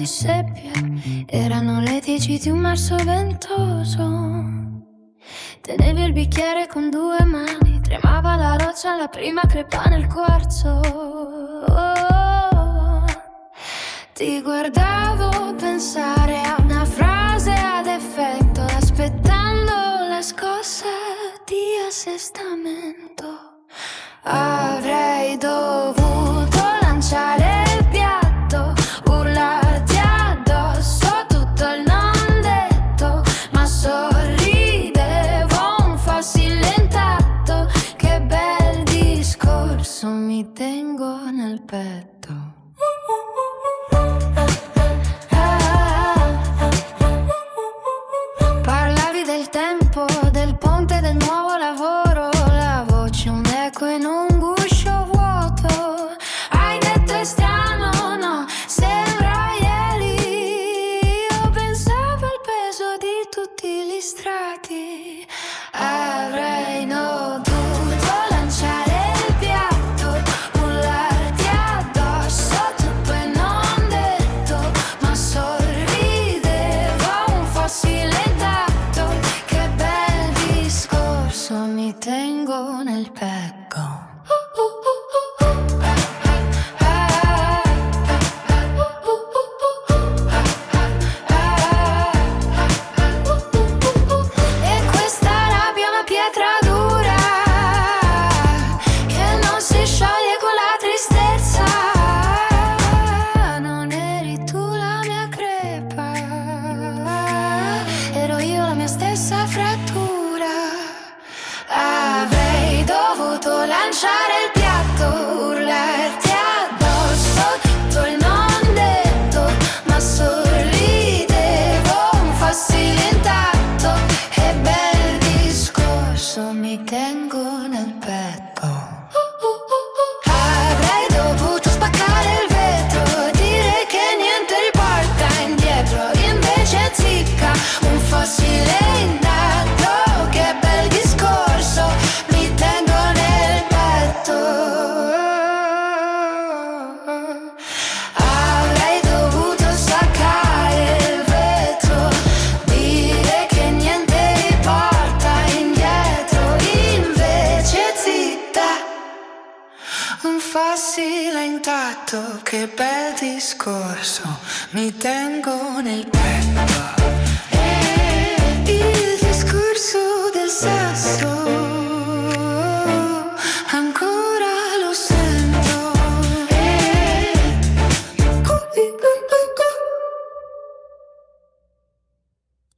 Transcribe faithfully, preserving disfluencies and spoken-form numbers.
di seppia, erano le dieci di un marzo ventoso. Tenevi il bicchiere con due mani, tremava la roccia, la prima crepa nel quarzo. Oh, ti guardavo pensare a una frase ad effetto, aspettando la scossa di assestamento. Avrei dovuto lanciare il piatto, urlarti addosso tutto il non detto, ma sorridevo un fossile intatto. Che bel discorso mi tengo nel petto. Parlavi del tempo, del ponte, del nuovo lavoro, la voce un eco in un guscio vuoto. Hai detto è strano, no, sembra ieri. Io pensavo al peso di tutti gli strati. Avrei dovuto lanciare il piatto, urlarti addosso tutto e non detto, ma sorridevo un fossile intatto. Che bel discorso mi tengo nel petto. E questa rabbia è una pietra dura che non si scioglie con la tristezza. Non eri tu la mia crepa, ero io la mia stessa frattura. Avrei dovuto lanciare il piatto, urlarti addosso tutto il non detto, ma sorridevo un fossile intatto. Che bel discorso mi tengo nel petto. Avrei dovuto spaccare il vetro, dire che niente riporta indietro, invece zicca un fossile intatto. Che bel discorso mi tengo nel petto. Avrei dovuto staccare il vetro, dire che niente riporta indietro, invece zitta un fossile intatto. Che bel discorso mi tengo nel petto.